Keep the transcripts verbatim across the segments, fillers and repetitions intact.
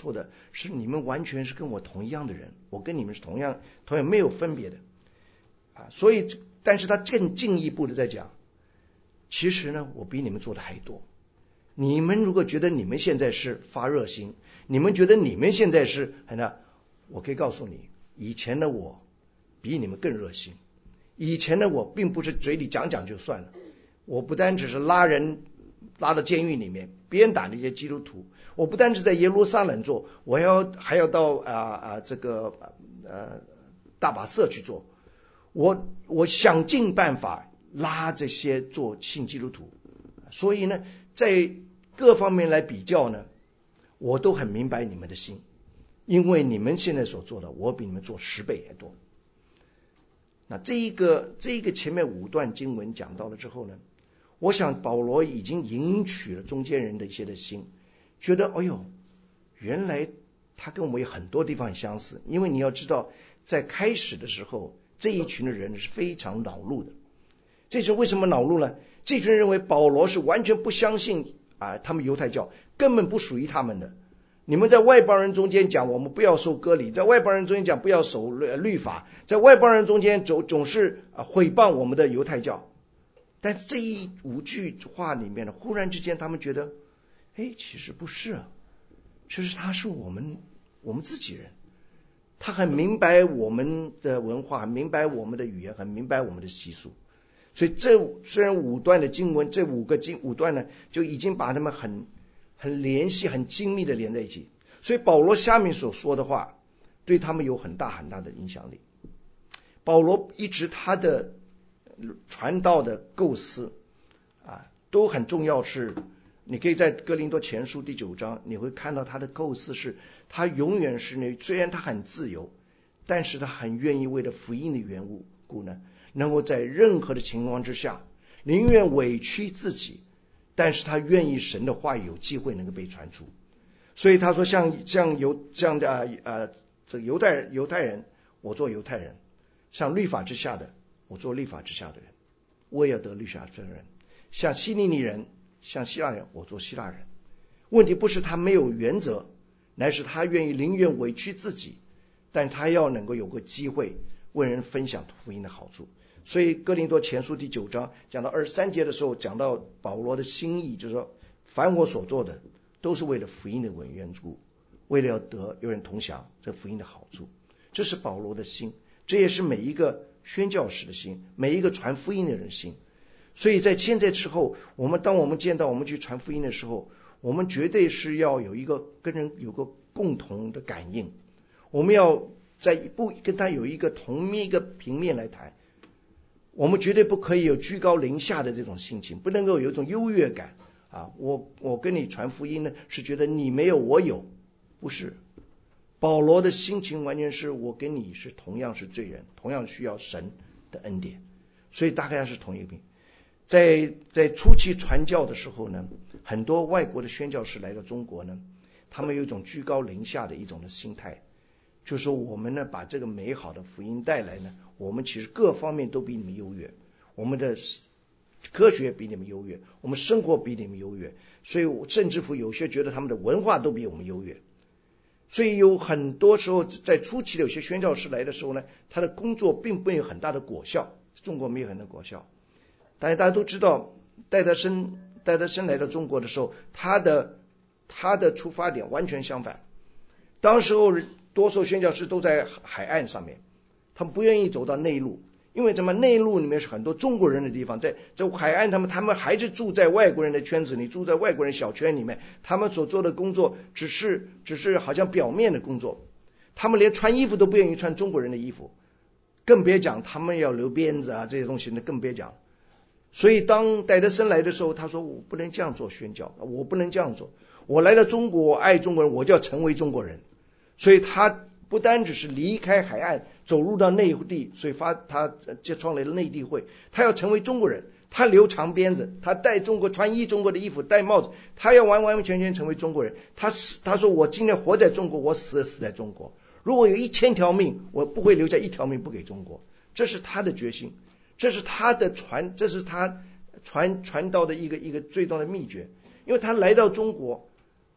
诉的是你们完全是跟我同一样的人，我跟你们是同样同样没有分别的啊。所以但是他更进一步的在讲，其实呢我比你们做的还多。你们如果觉得你们现在是发热心，你们觉得你们现在是那，我可以告诉你，以前的我比你们更热心。以前的我并不是嘴里讲讲就算了，我不单只是拉人拉到监狱里面鞭打那些基督徒，我不单是在耶路撒冷做，我要还要到啊啊这个呃大马色去做，我我想尽办法拉这些做信基督徒。所以呢在各方面来比较呢，我都很明白你们的心，因为你们现在所做的我比你们做十倍还多。那这一个这一个前面五段经文讲到了之后呢，我想保罗已经赢取了中间人的一些的心，觉得哎呦，原来他跟我们有很多地方很相似。因为你要知道在开始的时候这一群的人是非常恼怒的。这群为什么恼怒呢？这群人认为保罗是完全不相信啊，他们犹太教根本不属于他们的。你们在外邦人中间讲我们不要受割礼，在外邦人中间讲不要守律法，在外邦人中间总总是毁谤我们的犹太教。但是这一五句话里面呢，忽然之间他们觉得，哎，其实不是啊，其实他是我们我们自己人，他很明白我们的文化，很明白我们的语言，很明白我们的习俗。所以这虽然五段的经文，这五个经五段呢，就已经把他们很很联系、很精密的连在一起。所以保罗下面所说的话，对他们有很大很大的影响力。保罗一直他的传道的构思啊，都很重要。是你可以在哥林多前书第九章，你会看到他的构思是，他永远是那虽然他很自由，但是他很愿意为了福音的缘故呢，能够在任何的情况之下，宁愿委屈自己，但是他愿意神的话语有机会能够被传出。所以他说像像犹像的呃这个犹太人犹太人，我做犹太人；像律法之下的，我做律法之下的人，我也要得律法之人；像希利尼人，像希腊人，我做希腊人。问题不是他没有原则，乃是他愿意宁愿委屈自己，但他要能够有个机会为人分享福音的好处。所以哥林多前书第九章讲到二十三节的时候，讲到保罗的心意，就是说凡我所做的都是为了福音的缘故，为了要得有人同享这福音的好处。这是保罗的心，这也是每一个宣教士的心，每一个传福音的人的心。所以在现在之后，我们当我们见到我们去传福音的时候，我们绝对是要有一个跟人有个共同的感应，我们要在一步跟他有一个同一个平面来谈。我们绝对不可以有居高临下的这种心情，不能够有一种优越感啊！我我跟你传福音呢，是觉得你没有我有，不是。保罗的心情完全是我跟你是同样是罪人，同样需要神的恩典，所以大概是同一个病。在在初期传教的时候呢，很多外国的宣教士来到中国呢，他们有一种居高临下的一种的心态，就是说我们呢把这个美好的福音带来呢，我们其实各方面都比你们优越，我们的科学比你们优越，我们生活比你们优越，所以甚至乎有些觉得他们的文化都比我们优越。所以有很多时候在初期的有些宣教士来的时候呢，他的工作并没有很大的果效，中国没有很大的果效。但是大家都知道戴德生戴德生来到中国的时候，他的他的出发点完全相反。当时候多数宣教士都在海岸上面，他们不愿意走到内陆，因为什么？内陆里面是很多中国人的地方，在在海岸他们他们还是住在外国人的圈子里，住在外国人小圈里面，他们所做的工作只是只是好像表面的工作，他们连穿衣服都不愿意穿中国人的衣服，更别讲他们要留辫子啊这些东西，那更别讲。所以当戴德生来的时候，他说我不能这样做宣教，我不能这样做，我来到中国，我爱中国人，我就要成为中国人。所以他不单只是离开海岸走入到内地，所以发他就创立了内地会，他要成为中国人，他留长辫子，他戴中国穿衣中国的衣服，戴帽子，他要完完全全成为中国人。他死他说我今天活在中国，我死死在中国，如果有一千条命，我不会留下一条命不给中国。这是他的决心，这是他的传，这是他传传道的一个一个最大的秘诀。因为他来到中国，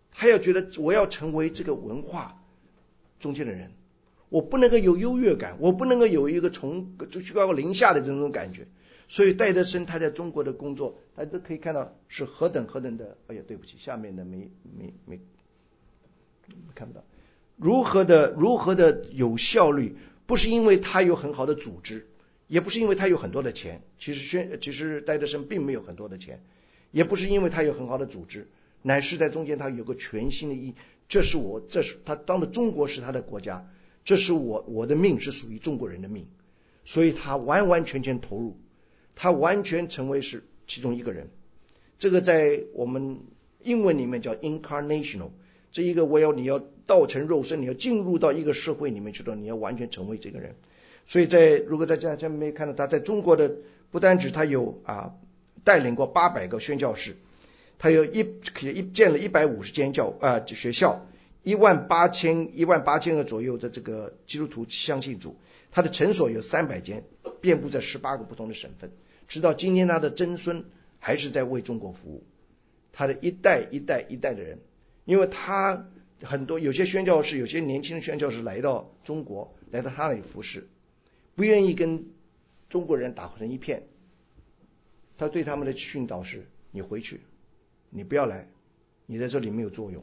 他要觉得我要成为这个文化中间的人，我不能够有优越感，我不能够有一个从就居高临下的这种感觉。所以戴德生他在中国的工作，大家都可以看到是何等何等的，哎呀，对不起，下面的没没没看不到，如何的如何的有效率，不是因为他有很好的组织，也不是因为他有很多的钱，其实宣其实戴德生并没有很多的钱，也不是因为他有很好的组织，乃是在中间他有个全新的意义，这是我这是他当的中国是他的国家，这是我我的命是属于中国人的命，所以他完完全全投入，他完全成为是其中一个人。这个在我们英文里面叫 incarnational， 这一个我要你要道成肉身，你要进入到一个社会里面去的，你要完全成为这个人。所以在如果大家下面没看到，他在中国的不单指他有啊带领过八百个宣教士，他有一一建了一百五十间教啊学校，一万八千一万八千个左右的这个基督徒相信主，他的诊所有三百间，遍布在十八个不同的省份，直到今天他的曾孙还是在为中国服务，他的一代一代一代的人，因为他很多有些宣教士，有些年轻的宣教士来到中国，来到他那里服侍，不愿意跟中国人打成一片，他对他们的训导是：你回去，你不要来，你在这里没有作用。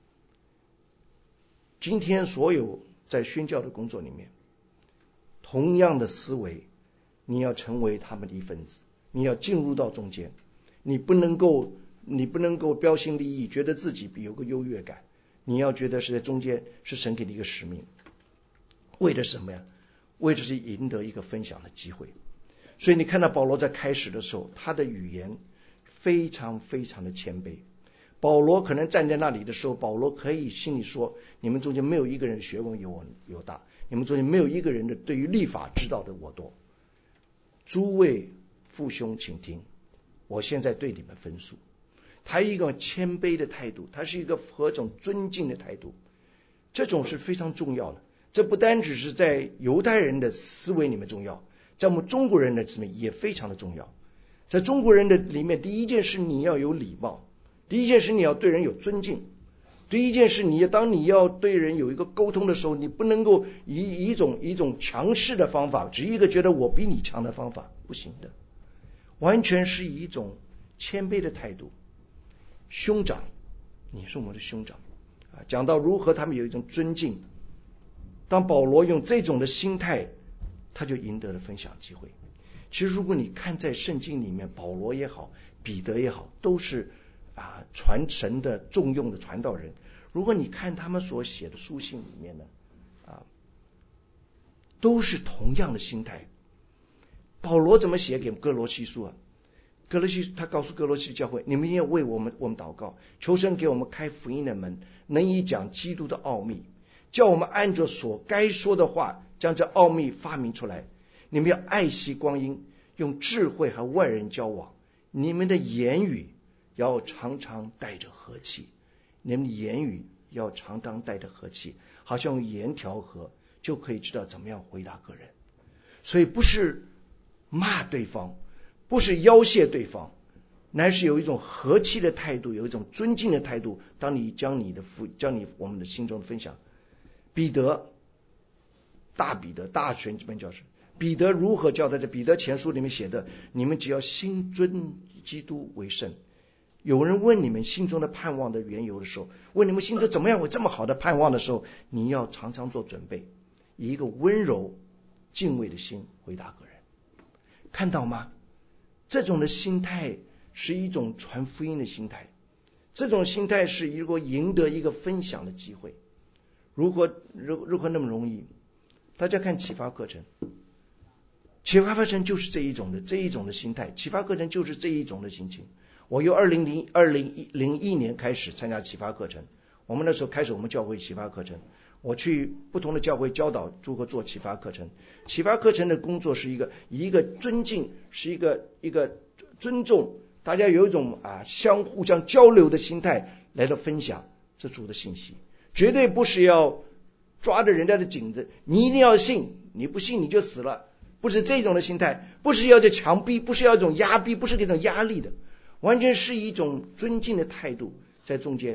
今天所有在宣教的工作里面，同样的思维，你要成为他们的一份子，你要进入到中间，你不能够你不能够标新立异，觉得自己有个优越感，你要觉得是在中间是神给你一个使命，为的什么呀？为的是赢得一个分享的机会。所以你看到保罗在开始的时候，他的语言非常非常的谦卑。保罗可能站在那里的时候，保罗可以心里说：你们中间没有一个人学问有我有大，你们中间没有一个人的对于律法知道的我多。诸位父兄请听，我现在对你们分述。他一个谦卑的态度，他是一个何种尊敬的态度，这种是非常重要的。这不单只是在犹太人的思维里面重要，在我们中国人的思维也非常的重要。在中国人的里面，第一件事你要有礼貌，第一件事你要对人有尊敬，第一件事你当你要对人有一个沟通的时候，你不能够以一种一种强势的方法，只一个觉得我比你强的方法，不行的，完全是以一种谦卑的态度。兄长，你是我们的兄长啊，讲到如何他们有一种尊敬，当保罗用这种的心态，他就赢得了分享机会。其实如果你看在圣经里面，保罗也好，彼得也好，都是啊传神的重用的传道人。如果你看他们所写的书信里面呢，啊，都是同样的心态。保罗怎么写给哥罗西书啊？哥罗西他告诉哥罗西教会，你们要为我们我们祷告，求神给我们开福音的门，能以讲基督的奥秘，叫我们按着所该说的话，将这奥秘发明出来。你们要爱惜光阴，用智慧和外人交往。你们的言语要常常带着和气，你们的言语要常常带着和气，好像用盐调和，就可以知道怎么样回答个人。所以不是骂对方，不是要挟对方，乃是有一种和气的态度，有一种尊敬的态度。当你将你的将你我们的心中的分享，彼得，大彼得，大全这本教师，彼得如何教导？在彼得前书里面写的，你们只要心尊基督为圣。有人问你们心中的盼望的缘由的时候，问你们心中怎么样有这么好的盼望的时候，你要常常做准备，以一个温柔敬畏的心回答个人。看到吗？这种的心态是一种传福音的心态，这种心态是如果赢得一个分享的机会。如何如如何那么容易？大家看启发课程，启发课程就是这一种的这一种的心态，启发课程就是这一种的心情。我由二零零二零零一年开始参加启发课程，我们那时候开始我们教会启发课程，我去不同的教会教导如何做启发课程。启发课程的工作是一个以一个尊敬，是一个一个尊重，大家有一种啊相互相交流的心态来到分享这主的信息，绝对不是要抓着人家的颈子，你一定要信，你不信你就死了，不是这种的心态，不是要这强逼，不是要一种压逼，不是这种压力的，完全是一种尊敬的态度在中间。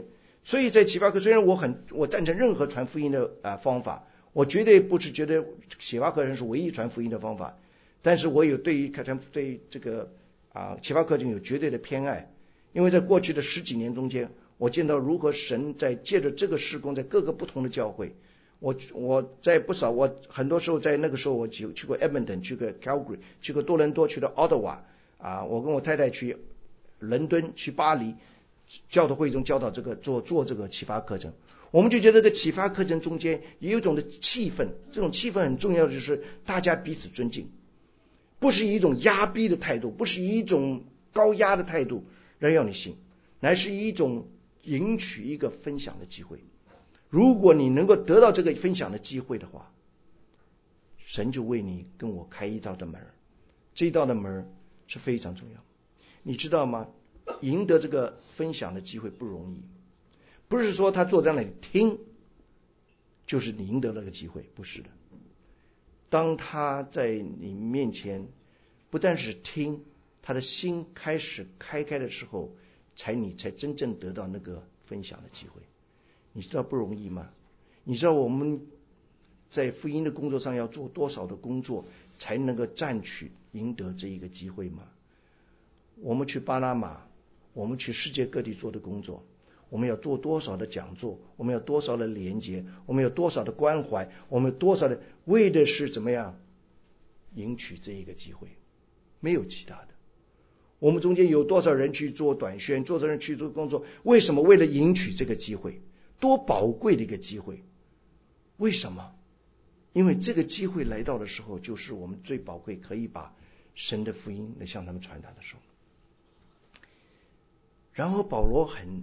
所以在启发课，虽然我很我赞成任何传福音的啊、呃、方法，我绝对不是觉得启发课程是唯一传福音的方法，但是我有对于传对这个啊启发课程有绝对的偏爱，因为在过去的十几年中间，我见到如何神在借着这个事工，在各个不同的教会，我我在不少我很多时候在那个时候我去去过 Edmonton， 去过 Calgary， 去过多伦多，去了 Ottawa 啊，我跟我太太去伦敦，去巴黎。教导会中教导这个做做这个启发课程，我们就觉得这个启发课程中间有一种的气氛，这种气氛很重要的就是大家彼此尊敬，不是以一种压逼的态度，不是以一种高压的态度来要你信，乃是以一种赢取一个分享的机会。如果你能够得到这个分享的机会的话，神就为你跟我开一道的门，这一道的门是非常重要。你知道吗？赢得这个分享的机会不容易，不是说他坐在那里听就是你赢得了个机会，不是的。当他在你面前不但是听，他的心开始开开的时候，才你才真正得到那个分享的机会。你知道不容易吗？你知道我们在福音的工作上要做多少的工作，才能够占取赢得这一个机会吗？我们去巴拿马，我们去世界各地做的工作，我们要做多少的讲座，我们要多少的连接，我们有多少的关怀，我们有多少的为的是怎么样赢取这一个机会，没有其他的。我们中间有多少人去做短宣，多少人去做工作，为什么？为了赢取这个机会，多宝贵的一个机会。为什么？因为这个机会来到的时候，就是我们最宝贵可以把神的福音来向他们传达的时候。然后保罗很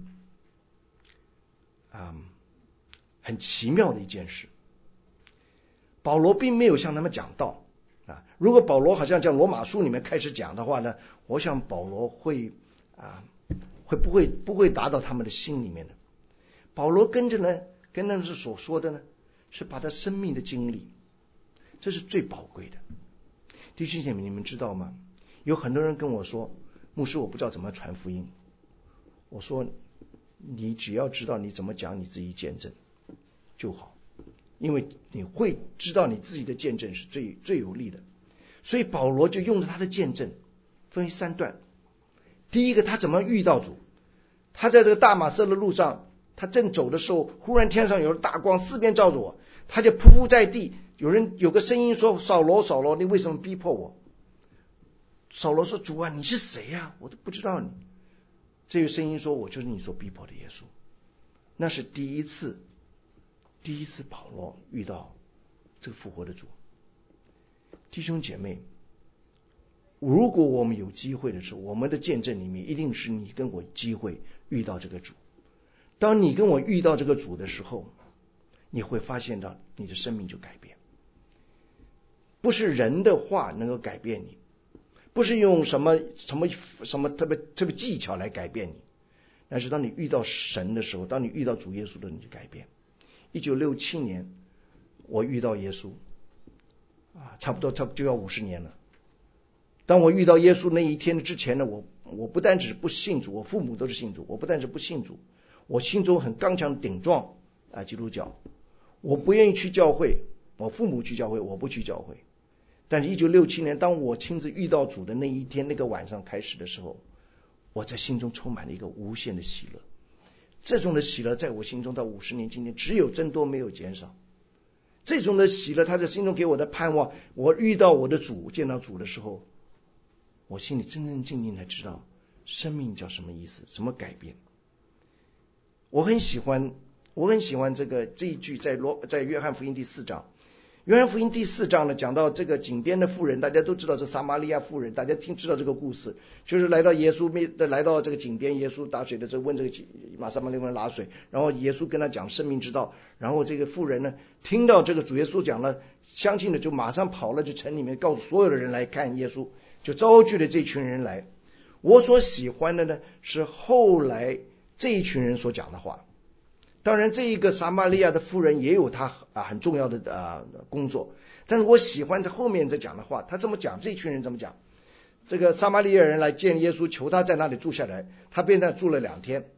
啊、嗯、很奇妙的一件事，保罗并没有向他们讲道啊。如果保罗好像在罗马书里面开始讲的话呢，我想保罗会啊会不会不会达到他们的心里面的。保罗跟着呢，跟他们所说的呢，是把他生命的经历，这是最宝贵的。弟兄姐妹，你们知道吗？有很多人跟我说，牧师，我不知道怎么传福音。我说，你只要知道你怎么讲你自己见证就好，因为你会知道你自己的见证是最最有力的。所以保罗就用了他的见证，分为三段。第一个，他怎么遇到主？他在这个大马色的路上，他正走的时候，忽然天上有了大光，四边照着我，他就匍匐在地。有人有个声音说：“扫罗，扫罗，你为什么逼迫我？”扫罗说：“主啊，你是谁呀？我都不知道你。”这个声音说：“我就是你所逼迫的耶稣。”那是第一次，第一次保罗遇到这个复活的主。弟兄姐妹，如果我们有机会的时候，我们的见证里面一定是你跟我机会遇到这个主。当你跟我遇到这个主的时候，你会发现到你的生命就改变。不是人的话能够改变你，不是用什么什么什么特别特别技巧来改变你，但是当你遇到神的时候，当你遇到主耶稣的时候，你就改变。一九六七年我遇到耶稣啊，差不多差不多就要五十年了。当我遇到耶稣那一天之前呢，我我不单只不信主，我父母都是信主，我不单只不信主，我心中很刚强顶撞啊基督教，我不愿意去教会，我父母去教会，我不去教会。但是一九六七年当我亲自遇到主的那一天，那个晚上开始的时候，我在心中充满了一个无限的喜乐。这种的喜乐在我心中到五十年今天只有增多没有减少。这种的喜乐，他在心中给我的盼望，我遇到我的主，见到主的时候，我心里真正静静才知道生命叫什么意思，什么改变。我很喜欢我很喜欢这个这一句，在罗在约翰福音第四章。约翰福音第四章呢，讲到这个井边的妇人，大家都知道这撒玛利亚妇人，大家听知道这个故事，就是来到耶稣来到这个井边，耶稣打水的时候问这个马撒玛利亚人拿水，然后耶稣跟他讲生命之道，然后这个妇人呢听到这个主耶稣讲了，相信的就马上跑了，就城里面告诉所有的人来看耶稣，就招聚了这群人来。我所喜欢的呢是后来这一群人所讲的话。当然这一个撒玛利亚的妇人也有她啊很重要的啊工作，但是我喜欢在后面在讲的话，他这么讲，这群人这么讲。这个撒玛利亚人来见耶稣，求他在那里住下来，他便在那住了两天。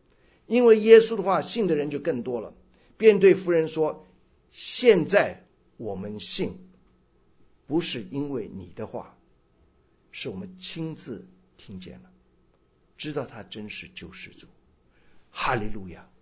因为耶稣的话，信的人就更多了，便对妇人说，现在我们信，不是因为你的话，是我们亲自听见了，知道他真是救世主。哈利路亚！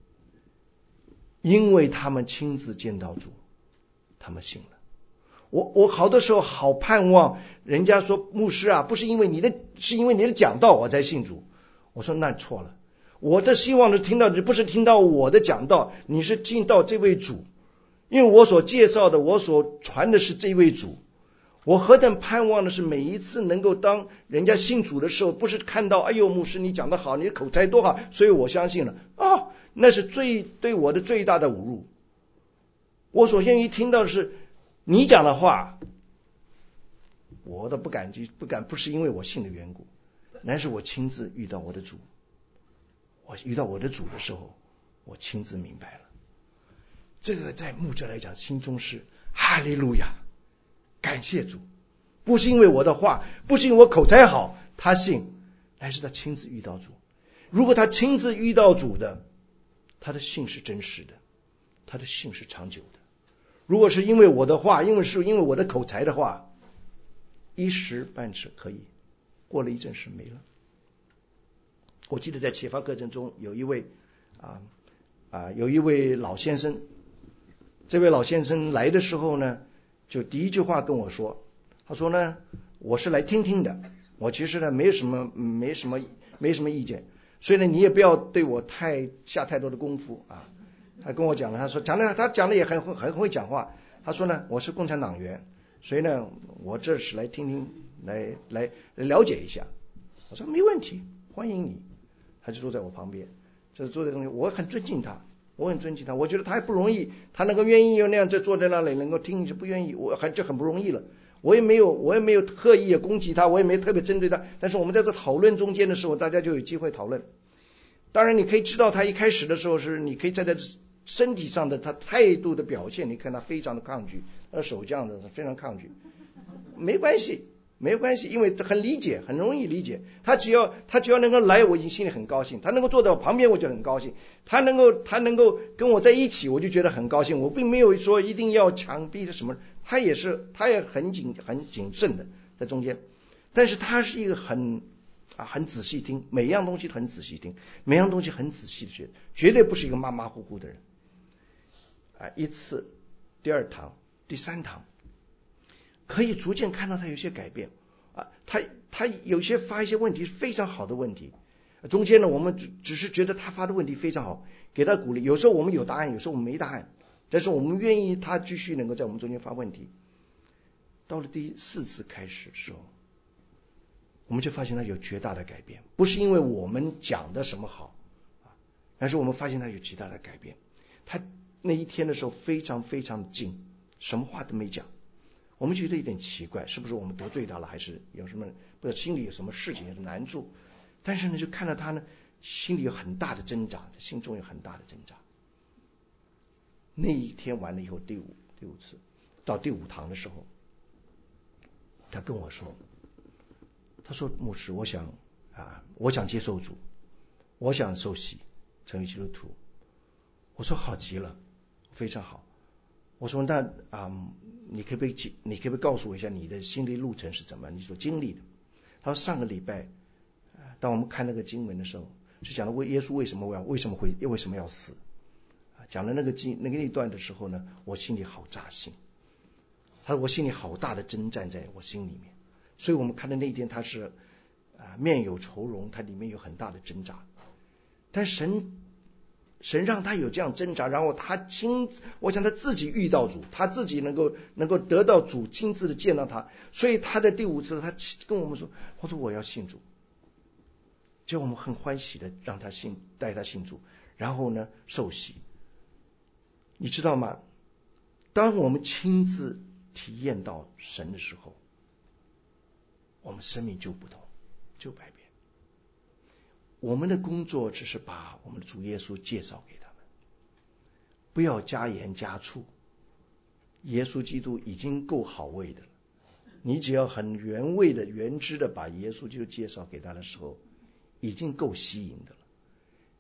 因为他们亲自见到主，他们信了。我我好多时候好盼望人家说，牧师啊，不是因为你的，是因为你的讲道我才信主。我说那错了，我这希望是听到，不是听到我的讲道，你是听到这位主，因为我所介绍的，我所传的是这位主。我何等盼望的是每一次能够当人家信主的时候，不是看到哎呦牧师你讲得好，你的口才多好，所以我相信了啊，那是最对我的最大的侮辱。我所愿意听到的是你讲的话，我都不敢不敢，不是因为我信的缘故，乃是我亲自遇到我的主。我遇到我的主的时候，我亲自明白了。这个在牧者来讲，心中是哈利路亚，感谢主，不是因为我的话，不是因为我口才好，他信，乃是他亲自遇到主。如果他亲自遇到主的，他的信是真实的，他的信是长久的。如果是因为我的话，因为是因为我的口才的话，一时半时可以，过了一阵时没了。我记得在启发课程中有一位啊啊有一位老先生，这位老先生来的时候呢，就第一句话跟我说，他说呢，我是来听听的，我其实呢没什么没什么没什么意见，所以呢你也不要对我太下太多的功夫啊。他跟我讲了，他说讲的他讲的也很很会讲话。他说呢，我是共产党员，所以呢我这是来听听，来来来了解一下。我说没问题，欢迎你。他就坐在我旁边，就是坐在中间，我很尊敬他，我很尊敬他，我觉得他还不容易，他能够愿意那样就坐在那里能够听，就不愿意，我很就很不容易了。我也没有我也没有刻意攻击他，我也没特别针对他，但是我们在这讨论中间的时候，大家就有机会讨论。当然你可以知道他一开始的时候是，你可以在他身体上的他态度的表现，你看他非常的抗拒，他的手这样的非常抗拒，没关系没有关系，因为很理解，很容易理解。他只要他只要能够来，我已经心里很高兴。他能够坐在我旁边，我就很高兴。他能够他能够跟我在一起，我就觉得很高兴。我并没有说一定要强逼的什么，他也是他也很谨很谨慎的在中间。但是他是一个很啊很仔细听，每一样东西都很仔细听，每样东西很仔细的学，绝对不是一个马马虎虎的人。啊，一次，第二堂，第三堂。可以逐渐看到他有些改变啊，他他有些发一些问题非常好的问题，中间呢我们只只是觉得他发的问题非常好，给他鼓励。有时候我们有答案，有时候我们没答案，但是我们愿意他继续能够在我们中间发问题。到了第四次开始的时候，我们就发现他有绝大的改变，不是因为我们讲的什么好啊，但是我们发现他有极大的改变。他那一天的时候非常非常静，什么话都没讲。我们觉得有点奇怪，是不是我们得罪他了，还是有什么不知道心里有什么事情有什么难处？但是呢，就看到他呢，心里有很大的挣扎，心中有很大的挣扎。那一天完了以后，第五第五次到第五堂的时候，他跟我说，他说牧师，我想啊，我想接受主，我想受洗，成为基督徒。我说好极了，非常好。我说那啊、嗯，你可不可以你可不可以告诉我一下你的心理路程是怎么你所经历的？他说上个礼拜，当我们看那个经文的时候，是讲了为耶稣为什么要为什么会为什么要死，讲了那个经那个一段的时候呢，我心里好扎心。他说我心里好大的征战在我心里面，所以我们看的那一天他是啊面有愁容，他里面有很大的挣扎，但神。神让他有这样挣扎，然后他亲自，我想他自己遇到主，他自己能够能够得到主亲自的见到他，所以他在第五次他跟我们说，我说我要信主，就我们很欢喜的让他信，带他信主，然后呢受洗。你知道吗？当我们亲自体验到神的时候，我们生命就不同，就改变。我们的工作只是把我们的主耶稣介绍给他们，不要加盐加醋。耶稣基督已经够好味的了，你只要很原味的原汁的把耶稣基督介绍给他的时候，已经够吸引的了。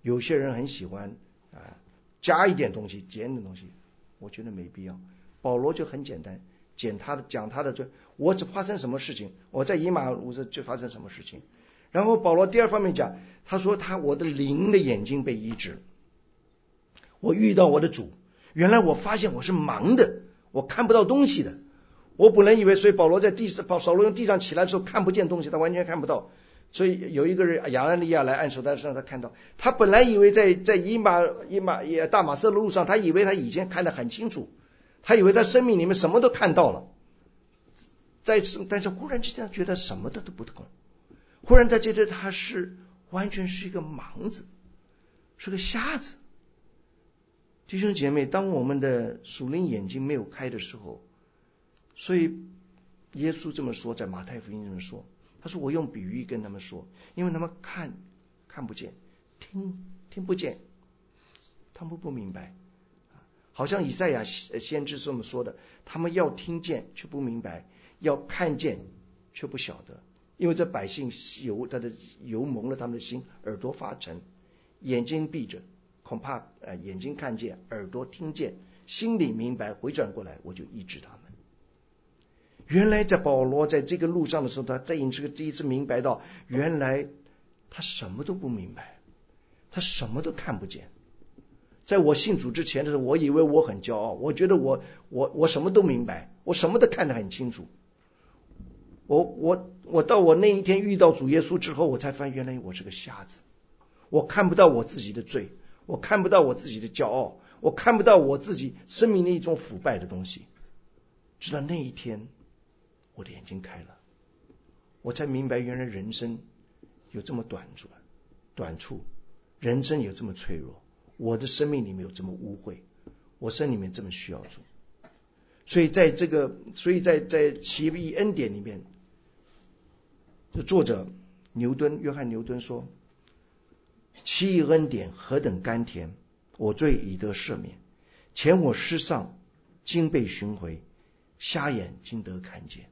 有些人很喜欢啊加一点东西，减一点东西，我觉得没必要。保罗就很简单，讲他的讲他的罪，我只发生什么事情，我在以马忤斯就发生什么事情。然后保罗第二方面讲，他说他我的灵的眼睛被医治，我遇到我的主，原来我发现我是盲的，我看不到东西的。我本来以为，所以保罗在地上，扫罗用地上起来的时候看不见东西，他完全看不到。所以有一个人亚拿尼亚来按手在身上，他看到。他本来以为在在以马以马大马色的路上，他以为他以前看得很清楚，他以为他生命里面什么都看到了。再次，但是忽然之间觉得什么的都不同，忽然他觉得他是完全是一个盲子，是个瞎子。弟兄姐妹，当我们的属灵眼睛没有开的时候，所以耶稣这么说，在马太福音这么说，他说我用比喻跟他们说，因为他们看看不见，听听不见，他们不明白。好像以赛亚先知这么说的，他们要听见却不明白，要看见却不晓得，因为这百姓油他的油蒙了他们的心，耳朵发沉，眼睛闭着，恐怕、呃、眼睛看见，耳朵听见，心里明白，回转过来，我就医治他们。原来在保罗在这个路上的时候，他在这个第一次明白到，原来他什么都不明白，他什么都看不见。在我信主之前的时候，我以为我很骄傲，我觉得我我我什么都明白，我什么都看得很清楚。我我我到我那一天遇到主耶稣之后，我才发现原来我是个瞎子，我看不到我自己的罪，我看不到我自己的骄傲，我看不到我自己生命的一种腐败的东西。直到那一天，我的眼睛开了，我才明白原来人生有这么短处，短处，人生有这么脆弱，我的生命里面有这么污秽，我生命里面这么需要主。所以在这个，所以在在奇异恩典里面，作者牛顿约翰牛顿说，奇异恩典何等甘甜，我罪已得赦免，前我失丧，今被寻回，瞎眼今得看见。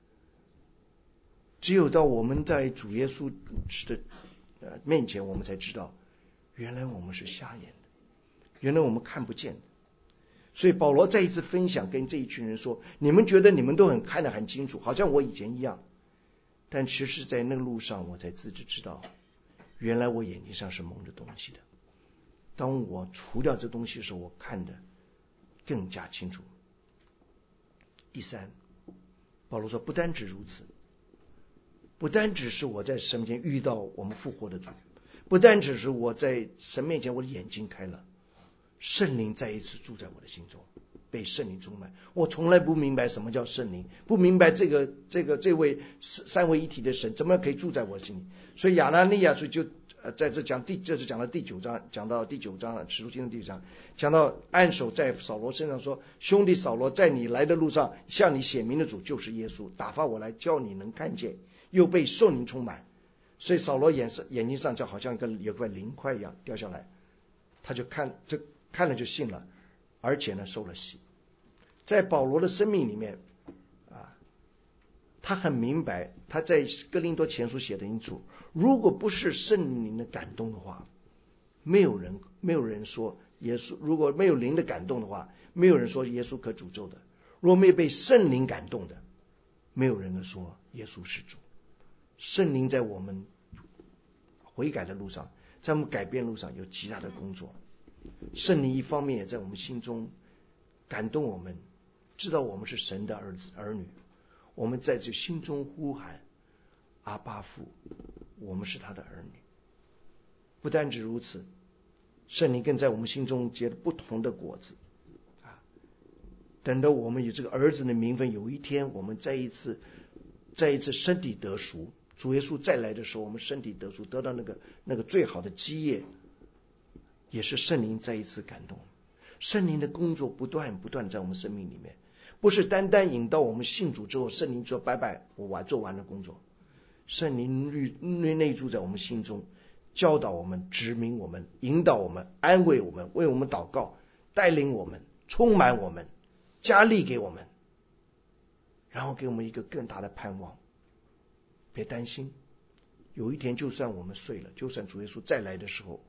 只有到我们在主耶稣的面前，我们才知道原来我们是瞎眼的，原来我们看不见的。所以保罗再一次分享，跟这一群人说，你们觉得你们都很看得很清楚，好像我以前一样，但其实在那个路上我才自己知道，原来我眼睛上是蒙着东西的。当我除掉这东西的时候，我看得更加清楚。第三，保罗说不单止如此，不单只是我在神面前遇到我们复活的主，不单只是我在神面前我的眼睛开了，圣灵再一次住在我的心中，被圣灵充满。我从来不明白什么叫圣灵，不明白这个这个这位三位一体的神怎么可以住在我的心里。所以亚拿尼亚就呃在这讲第这是讲到第九章，讲到第九章使徒行传第九章，讲到按手在扫罗身上说，兄弟扫罗，在你来的路上向你显明的主就是耶稣，打发我来叫你能看见，又被圣灵充满。所以扫罗眼眼睛上就好像一个有块鳞块一样掉下来，他就看就看了就信了，而且呢受了洗。在保罗的生命里面啊，他很明白，他在哥林多前书写的清楚，如果不是圣灵的感动的话，没有人没有人说耶稣，如果没有灵的感动的话，没有人说耶稣可诅咒的。如果没有被圣灵感动的，没有人能说耶稣是主。圣灵在我们悔改的路上，在我们改变路上有极大的工作。圣灵一方面也在我们心中感动我们，知道我们是神的儿子儿女，我们在这心中呼喊阿爸父，我们是他的儿女。不单止如此，圣灵更在我们心中结了不同的果子啊！等到我们有这个儿子的名分，有一天我们再一次再一次身体得赎，主耶稣再来的时候，我们身体得赎，得到那个那个最好的基业，也是圣灵再一次感动。圣灵的工作不断不断在我们生命里面，不是单单引到我们信主之后，圣灵说拜拜，我完做完了工作。圣灵内内住在我们心中，教导我们，指明我们，引导我们，安慰我们，为我们祷告，带领我们，充满我们，加力给我们，然后给我们一个更大的盼望。别担心，有一天就算我们睡了，就算主耶稣再来的时候，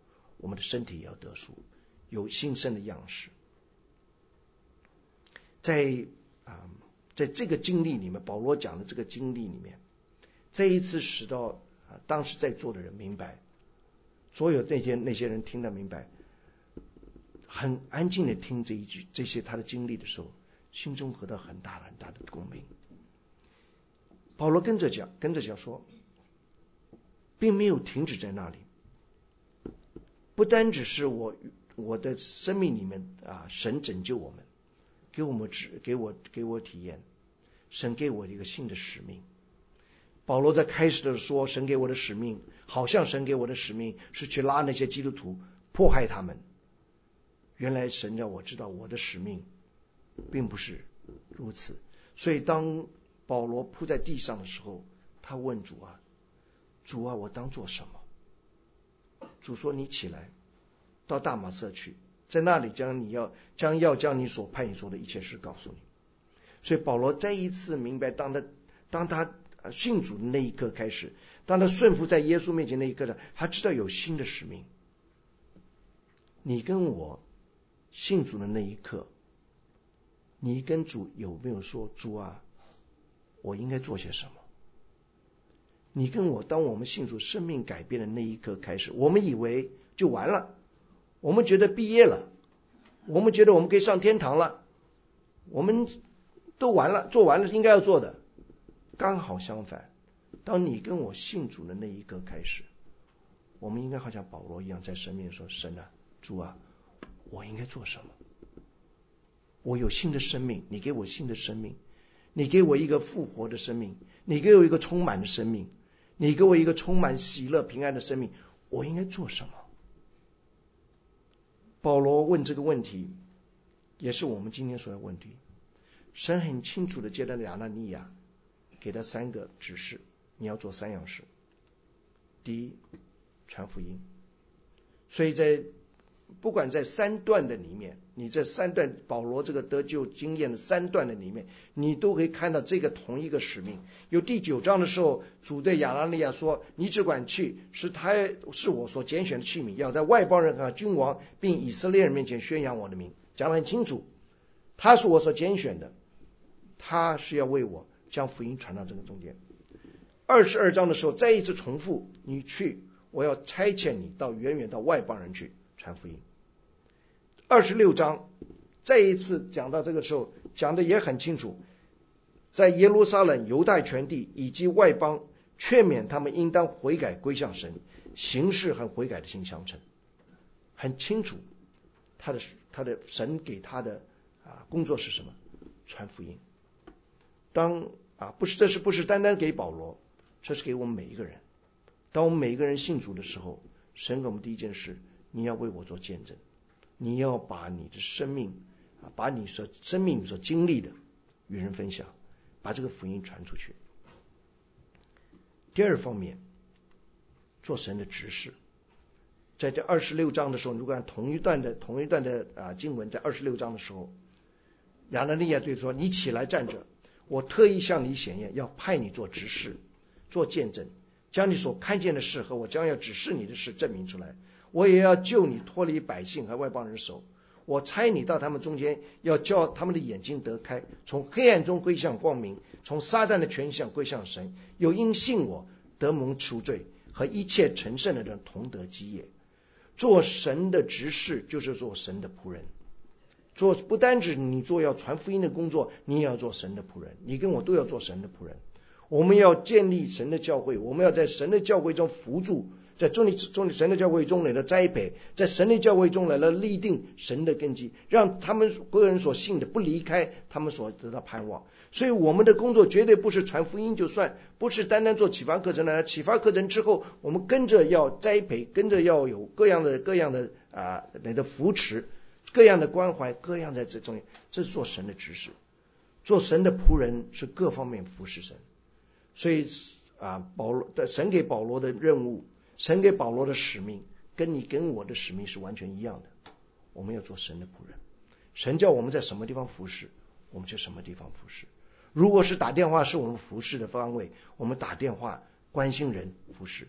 我们的身体也要得赎，有新生的样式。在啊，在这个经历里面，保罗讲的这个经历里面，这一次使到啊当时在座的人明白，所有那些那些人听得明白，很安静的听这一句这些他的经历的时候，心中得到很大很大的共鸣。保罗跟着讲，跟着讲说，并没有停止在那里，不单只是我我的生命里面啊，神拯救我们，给我们指给我给我体验，神给我一个新的使命。保罗在开始的时候说，神给我的使命，好像神给我的使命是去拉那些基督徒，迫害他们。原来神让我知道我的使命并不是如此。所以当保罗扑在地上的时候，他问主啊，主啊，我当做什么？主说，你起来到大马色去，在那里将你要将要将你所派你做的一切事告诉你。所以保罗再一次明白，当他当他信主的那一刻开始，当他顺服在耶稣面前那一刻的，他知道有新的使命。你跟我信主的那一刻，你跟主有没有说，主啊，我应该做些什么？你跟我当我们信主生命改变的那一刻开始，我们以为就完了，我们觉得毕业了，我们觉得我们可以上天堂了，我们都完了，做完了应该要做的。刚好相反，当你跟我信主的那一刻开始，我们应该好像保罗一样，在神面前说，神啊，主啊，我应该做什么？我有新的生命，你给我新的生命，你给我一个复活的生命，你给我一个充满的生命，你给我一个充满喜乐平安的生命，我应该做什么？保罗问这个问题，也是我们今天所要问题。神很清楚的接待亚拿尼亚，给他三个指示，你要做三样事。第一，传福音。所以在不管在三段的里面，你这三段保罗这个得救经验的三段的里面，你都可以看到这个同一个使命。有第九章的时候，主对亚拿尼亚说，你只管去，是他是我所拣选的器皿，要在外邦人和君王并以色列人面前宣扬我的名，讲得很清楚，他是我所拣选的，他是要为我将福音传到这个中间。二十二章的时候再一次重复，你去，我要差遣你到远远到外邦人去传福音。二十六章再一次讲到这个时候，讲的也很清楚，在耶路撒冷、犹太全地以及外邦，劝勉他们应当悔改归向神，行事和悔改的心相称。很清楚他的他的神给他的啊工作是什么？传福音。当啊不是这是不是单单给保罗，这是给我们每一个人。当我们每一个人信主的时候，神给我们第一件事，你要为我做见证，你要把你的生命啊，把你所生命所经历的与人分享，把这个福音传出去。第二方面，做神的执事。在这二十六章的时候，如果按同一段的同一段的啊经文，在二十六章的时候，亚拿尼亚对说，你起来站着，我特意向你显现，要派你做执事，做见证，将你所看见的事和我将要指示你的事证明出来。我也要救你脱离百姓和外邦人手，我差你到他们中间，要叫他们的眼睛得开，从黑暗中归向光明，从撒旦的权向归向神，又因信我得蒙赎罪，和一切成圣的人同得基业。做神的执事就是做神的仆人，做不单指你做要传福音的工作，你也要做神的仆人，你跟我都要做神的仆人。我们要建立神的教会，我们要在神的教会中扶助，在中立中立神的教会中来了栽培，在神的教会中来了立定神的根基，让他们个人所信的不离开他们所得到盼望。所以我们的工作绝对不是传福音就算，不是单单做启发课程来了，启发课程之后我们跟着要栽培，跟着要有各样的各样的啊来的扶持，各样的关怀，各样在这中间，这是做神的执事。做神的仆人是各方面服侍神。所以啊，保罗的神给保罗的任务，神给保罗的使命，跟你跟我的使命是完全一样的。我们要做神的仆人，神叫我们在什么地方服侍，我们就什么地方服侍。如果是打电话是我们服侍的方位，我们打电话关心人服侍；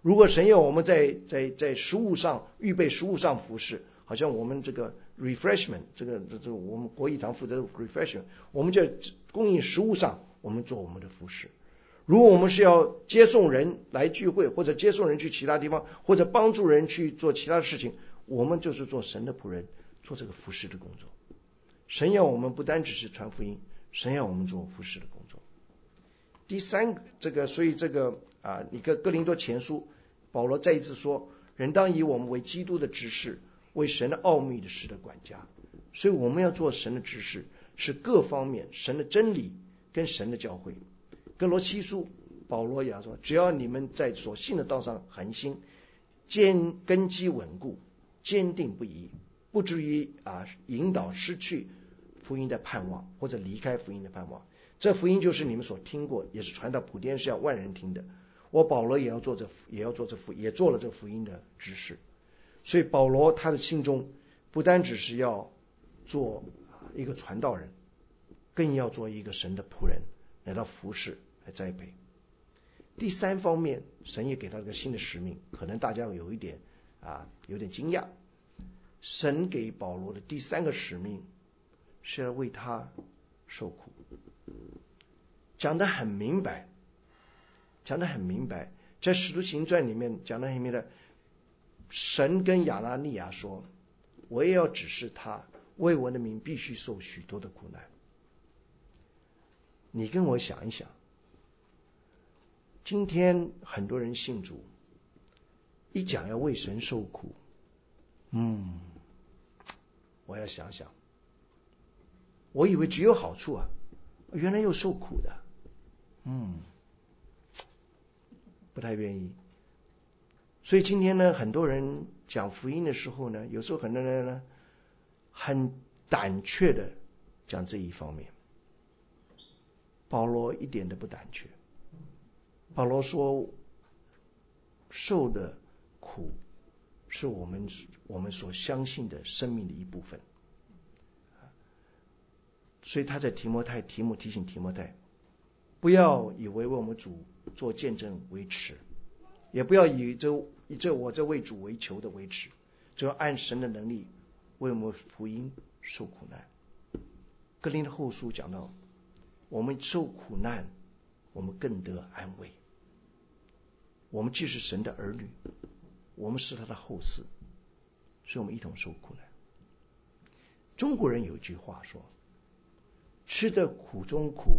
如果神要我们在在在食物上预备食物上服侍，好像我们这个 refreshment 这个这个我们国义堂负责的 refreshment， 我们就供应食物上我们做我们的服侍。如果我们是要接送人来聚会，或者接送人去其他地方，或者帮助人去做其他的事情，我们就是做神的仆人，做这个服侍的工作。神要我们不单只是传福音，神要我们做服侍的工作。第三个，这个所以这个啊，你看哥林多前书，保罗再一次说，人当以我们为基督的执事，为神的奥秘的事的管家。所以我们要做神的执事，是各方面神的真理跟神的教诲。哥罗西书保罗也说，只要你们在所信的道上恒心，坚根基稳固，坚定不移，不至于啊引导失去福音的盼望，或者离开福音的盼望。这福音就是你们所听过，也是传到普天是要万人听的。我保罗也要做这也要做这福也做了这福音的执事。所以保罗他的信中不单只是要做一个传道人，更要做一个神的仆人，来到服侍来栽培。第三方面，神也给他了个新的使命，可能大家有一点啊有点惊讶。神给保罗的第三个使命是要为他受苦，讲得很明白，讲得很明白。在使徒行传里面讲得很明白，神跟亚拿尼亚说，我也要指示他为我的名必须受许多的苦难。你跟我想一想，今天很多人信主，一讲要为神受苦，嗯，我要想想，我以为只有好处啊，原来又受苦的，嗯，不太愿意。所以今天呢，很多人讲福音的时候呢，有时候很多人呢很胆怯的讲这一方面。保罗一点都不胆怯，保罗说受的苦是我们我们所相信的生命的一部分。所以他在提摩太提摩提醒提摩太，不要以为为我们主做见证为耻，也不要以这以这我这为主为求的为耻，只要按神的能力为我们福音受苦难。哥林多后书讲到，我们受苦难，我们更得安慰。我们既是神的儿女，我们是他的后嗣，所以我们一同受苦难。中国人有一句话说，吃得苦中苦，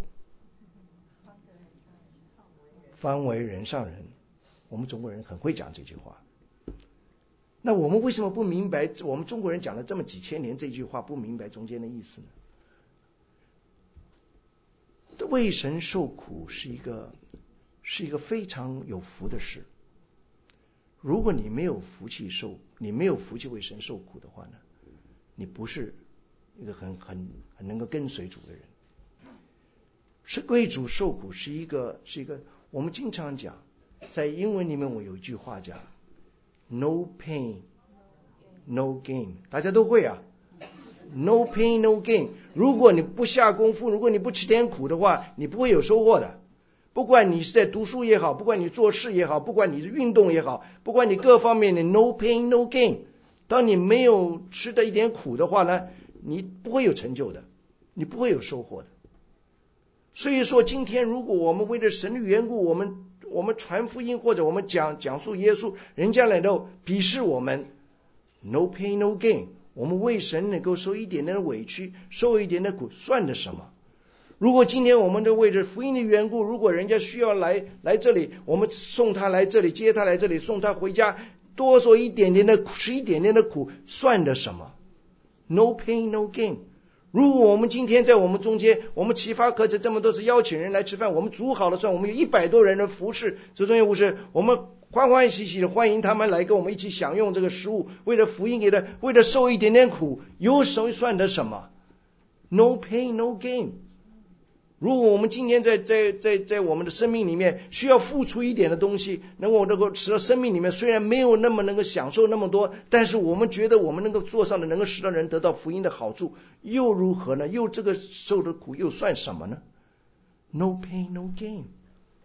方为人上人。我们中国人很会讲这句话。那我们为什么不明白，我们中国人讲了这么几千年这句话，不明白中间的意思呢？为神受苦是一个是一个非常有福的事。如果你没有福气受，你没有福气为神受苦的话呢，你不是一个很很很能够跟随主的人。是为主受苦是一个是一个，我们经常讲，在英文里面我有一句话讲 No pain no gain， 大家都会啊， No pain no gain。 如果你不下功夫，如果你不吃点苦的话，你不会有收获的。不管你是在读书也好，不管你做事也好，不管你是运动也好，不管你各方面的 no pain no gain， 当你没有吃的一点苦的话呢，你不会有成就的，你不会有收获的。所以说今天如果我们为了神的缘故，我们我们传福音，或者我们讲讲述耶稣，人家来到鄙视我们， no pain no gain， 我们为神能够受一点点的委屈，受一点的苦，算的什么？如果今天我们都为着福音的缘故，如果人家需要来来这里，我们送他来这里，接他来这里，送他回家，多受一点点的苦，吃一点点的苦，算的什么？ No pain no gain。 如果我们今天在我们中间，我们启发课程这么多次邀请人来吃饭，我们煮好了算，我们有一百多人的服侍，这中间服侍，我们欢欢喜喜的欢迎他们来跟我们一起享用这个食物，为了福音给他，为了受一点点苦，有谁算得什么？ No pain no gain。 如果我们今天在在在在我们的生命里面需要付出一点的东西，能够能够使到生命里面虽然没有那么能够享受那么多，但是我们觉得我们能够做上的，能够使到人得到福音的好处，又如何呢？又这个受的苦又算什么呢？ No pain no gain。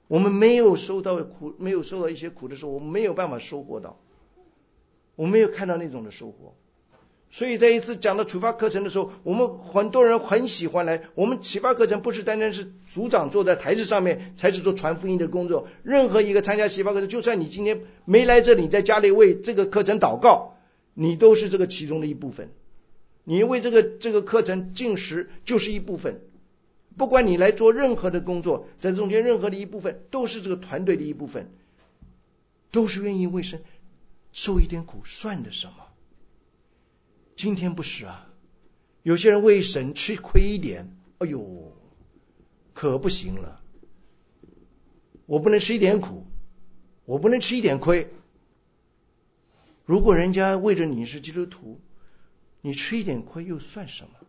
我们没有受到苦，没有受到一些苦的时候，我们没有办法收获到，我们没有看到那种的收获。所以在一次讲到启发课程的时候，我们很多人很喜欢来。我们启发课程不是单单是组长坐在台子上面才是做传福音的工作，任何一个参加启发课程，就算你今天没来这里，你在家里为这个课程祷告，你都是这个其中的一部分。你为这个这个课程进食就是一部分。不管你来做任何的工作，在中间任何的一部分都是这个团队的一部分，都是愿意为神受一点苦算的什么。今天不是啊，有些人为神吃亏一点，哎呦，可不行了。我不能吃一点苦，我不能吃一点亏。如果人家为了你是基督徒，你吃一点亏又算什么？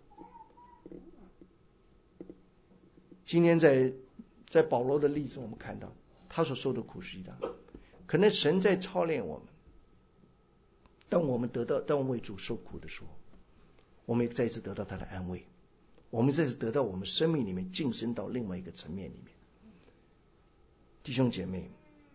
今天在在保罗的例子，我们看到他所受的苦是一样，可能神在操练我们。当我们得到，当我们为主受苦的时候，我们也再一次得到他的安慰，我们再次得到我们生命里面晋升到另外一个层面里面。弟兄姐妹，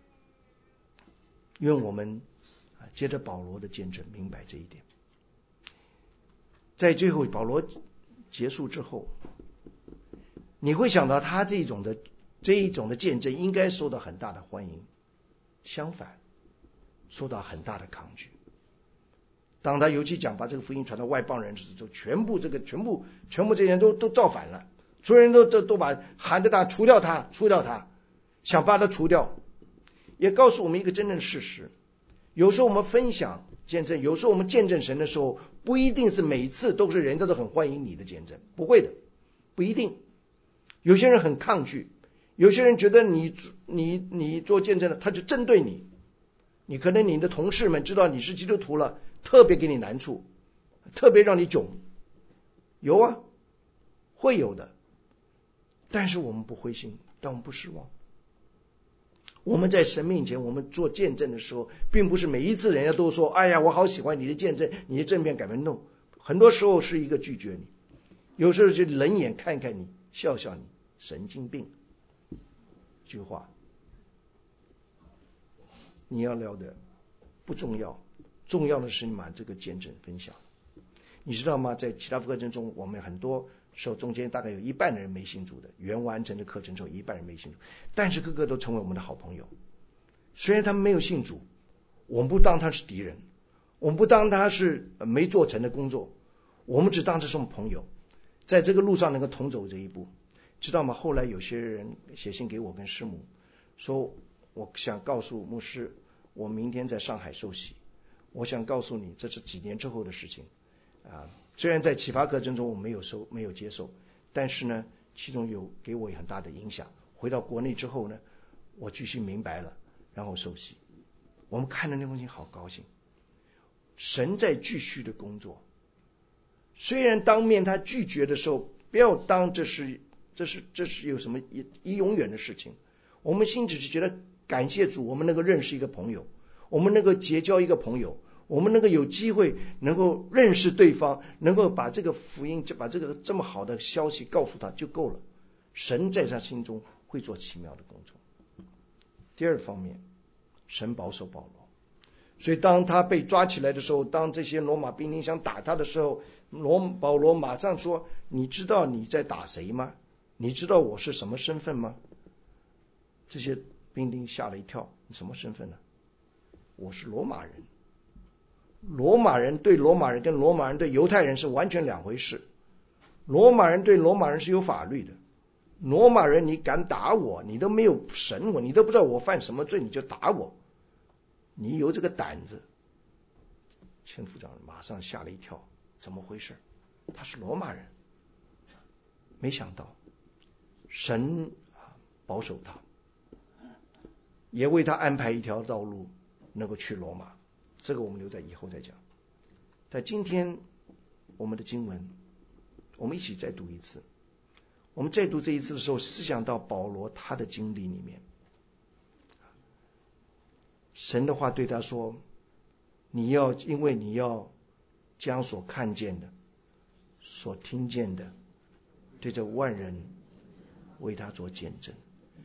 愿我们接着保罗的见证明白这一点。在最后保罗结束之后，你会想到他这种的这一种的见证应该受到很大的欢迎，相反受到很大的抗拒。当他尤其讲把这个福音传到外邦人之后，全部这个全部全部这些人都都造反了，所有人都都都把喊着他除掉他，除掉他，想把他除掉。也告诉我们一个真正的事实，有时候我们分享见证，有时候我们见证神的时候，不一定是每一次都是人家都很欢迎你的见证，不会的，不一定。有些人很抗拒，有些人觉得你你你做见证了，他就针对你。你可能你的同事们知道你是基督徒了，特别给你难处，特别让你窘。有啊，会有的。但是我们不灰心，但我们不失望。我们在神面前，我们做见证的时候，并不是每一次人家都说，哎呀，我好喜欢你的见证，你的正面改变。no， 很多时候是一个拒绝你，有时候就冷眼看看你，笑笑你，神经病。这句话你要聊的不重要，重要的是你把这个见证分享。你知道吗？在其他课程中，我们很多时候中间大概有一半的人没信主的，原完成的课程中一半人没信主，但是个个都成为我们的好朋友。虽然他们没有信主，我们不当他是敌人，我们不当他是没做成的工作，我们只当他是我们朋友，在这个路上能够同走这一步，知道吗？后来有些人写信给我跟师母说，我想告诉牧师，我明天在上海受洗，我想告诉你这是几年之后的事情啊。虽然在启发课程中我没有收没有接受，但是呢其中有给我很大的影响。回到国内之后呢，我继续明白了，然后受洗。我们看到那封信好高兴，神在继续的工作。虽然当面他拒绝的时候，不要当这是这是这是有什么一永远的事情，我们心只是觉得感谢主，我们能够认识一个朋友，我们能够结交一个朋友，我们能够有机会能够认识对方，能够把这个福音，把这个这么好的消息告诉他就够了。神在他心中会做奇妙的工作。第二方面，神保守保罗，所以当他被抓起来的时候，当这些罗马兵丁想打他的时候，罗保罗马上说，你知道你在打谁吗？你知道我是什么身份吗？这些兵丁吓了一跳，你什么身份呢？我是罗马人。罗马人对罗马人跟罗马人对犹太人是完全两回事。罗马人对罗马人是有法律的，罗马人你敢打我，你都没有审我，你都不知道我犯什么罪，你就打我，你有这个胆子。千夫长马上吓了一跳，怎么回事？他是罗马人。没想到神保守他，也为他安排一条道路能够去罗马，这个我们留在以后再讲。在今天我们的经文，我们一起再读一次。我们再读这一次的时候，思想到保罗他的经历里面，神的话对他说，你要因为你要将所看见的所听见的对这万人为他做见证，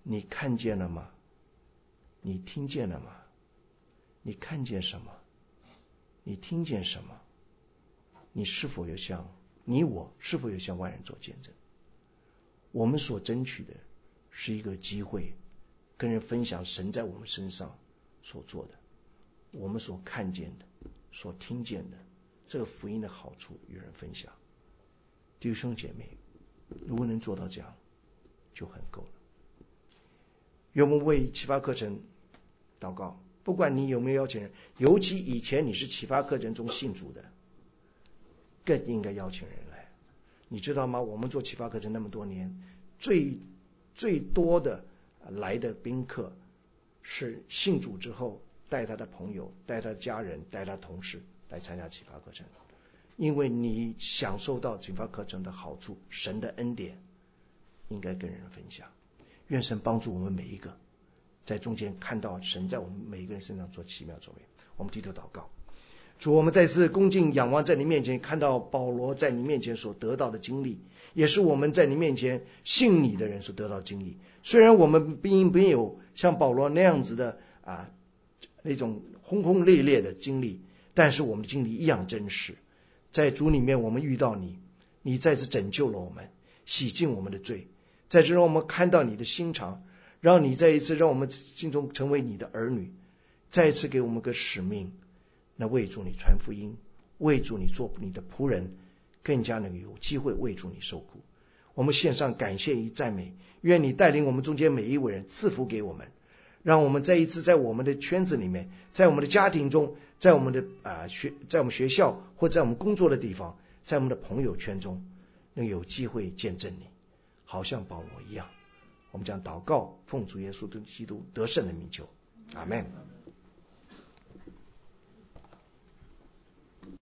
你看见了吗？你听见了吗？你看见什么？你听见什么？你是否有向你我是否有向外人做见证？我们所争取的是一个机会，跟人分享神在我们身上所做的，我们所看见的，所听见的，这个福音的好处与人分享。弟兄姐妹，如果能做到这样，就很够了。愿我们为启发课程祷告，不管你有没有邀请人，尤其以前你是启发课程中信主的，更应该邀请人来。你知道吗？我们做启发课程那么多年，最最多的来的宾客是信主之后带他的朋友、带他的家人、带他的同事来参加启发课程，因为你享受到启发课程的好处，神的恩典应该跟人分享。愿神帮助我们每一个在中间看到神在我们每一个人身上做奇妙作为。我们低头祷告。主，我们再次恭敬仰望在你面前，看到保罗在你面前所得到的经历，也是我们在你面前信你的人所得到的经历。虽然我们并没有像保罗那样子的啊那种轰轰烈烈的经历，但是我们的经历一样真实。在主里面我们遇到你，你再次拯救了我们，洗净我们的罪，再次让我们看到你的心肠，让你再一次让我们心中成为你的儿女，再一次给我们个使命，那为主你传福音，为主你做你的仆人，更加能有机会为主你受苦。我们献上感谢与赞美，愿你带领我们中间每一位人，赐福给我们，让我们再一次在我们的圈子里面，在我们的家庭中，在我们的啊学，在我们学校或在我们工作的地方，在我们的朋友圈中，能有机会见证你，好像保罗一样。我们将祷告，奉主耶稣基督得胜的名求，阿们。